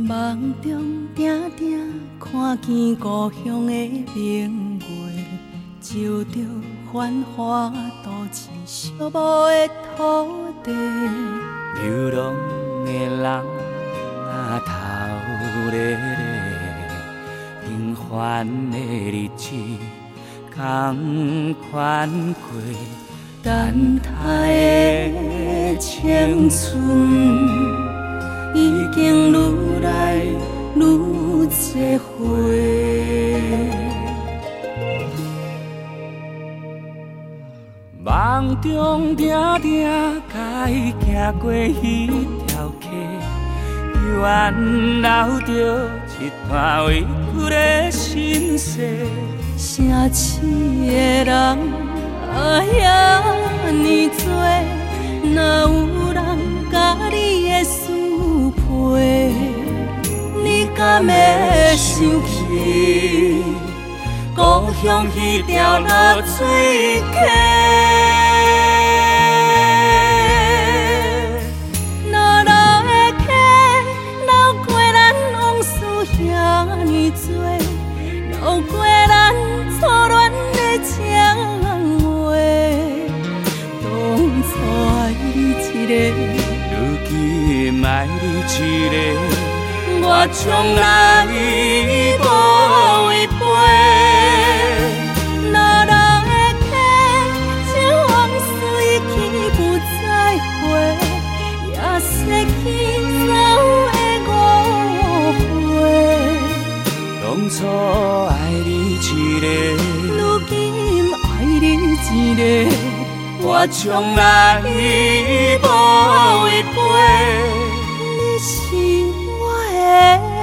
梦中定定看见故乡的明月，照着繁华都市寂寞的土地。 流浪的人啊，头咧咧，平凡的日子同款过， 等待的青春。已经愈来愈多回， 梦中定定甲伊行过迄条溪，原留着一段委屈的心事。 城市的人啊，遐尼多，哪有人甲你的事？你敢会想起故乡迄条落水溪？落落的溪，流过咱往事遐尼多，流过咱初恋的情话。当初爱你一个。爱你一个，我从来无违背。落落的溪，这往事已去不再回，也失去所有的误会。 当初爱你一个， 如今爱你一个，我从来无违背。是我的。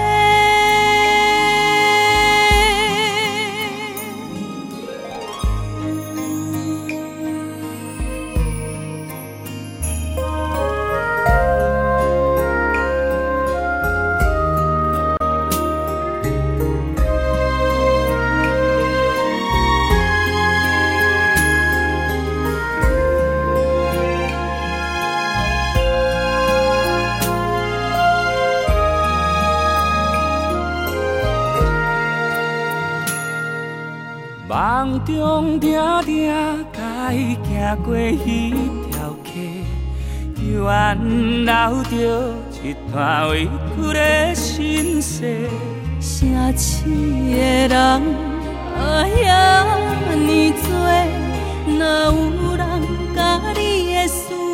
梦中定定甲伊行过迄条溪，原留着一段委屈的心事。 城市的人啊，遐尼多，哪有人甲你的事？